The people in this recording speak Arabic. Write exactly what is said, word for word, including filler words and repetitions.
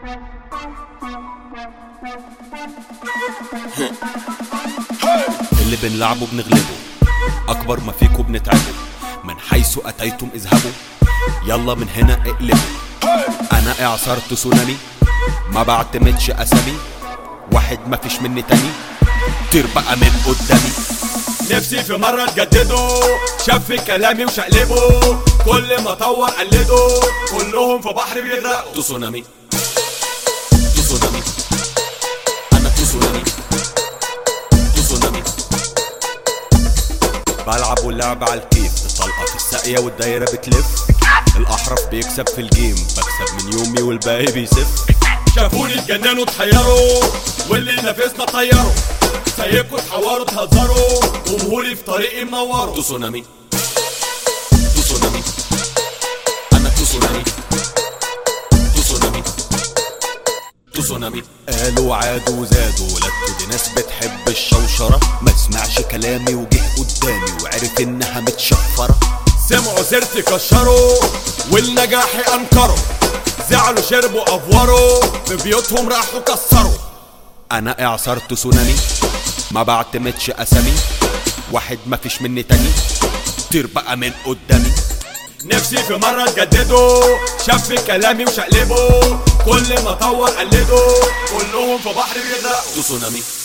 اللي بنلعبه بنغلبه، اكبر ما فيكو بنتعبه، من حيث اتيتم اذهبوا، يلا من هنا اقلبوا. انا اعصار تسونامي، ما بعتمدش اسامي، واحد ما فيش مني تاني، طير بقى من قدامي. نفسي في مرة تجدده، شاف كلامي وشقلبه، كل ما اطور قلده، كلهم في بحر بيغرقوا. تسونامي تسونامي انا تسونامي تسونامي، بلعب واللعب على الكيف، الطلقة في الساقية والدايرة بتلف، الأحرف بيكسب في الجيم، بكسب من يومي والباقي بيسف. شافوني اتجننوا اتحيروا، واللي نافسنا طيروا، سايبكوا تحوروا تهزروا، جمهوري في طريقي منوروا. تسونامي تسونامي انا تسونامي تسونامي تسونامي. قالوا عادوا وزادوا، ولادكوا دي ناس بتحب الشوشرة، ما سمعش كلامي وجه قدامي وعرف انها متشفرة. سمعوا سيرتي كشروا، والنجاحي انكروا، زعلوا شربوا افوروا، في بيوتهم راحوا كسروا. انا اعصار تسونامي، ما بعتمدش اسامي، واحد ما فيش مني تاني، طير بقى من قدامي. نفسي في مرة تجدده، شاف كلامي وشقلبه، كل ما اطور قلده، كلهم في بحر بيغرقوا. تسونامي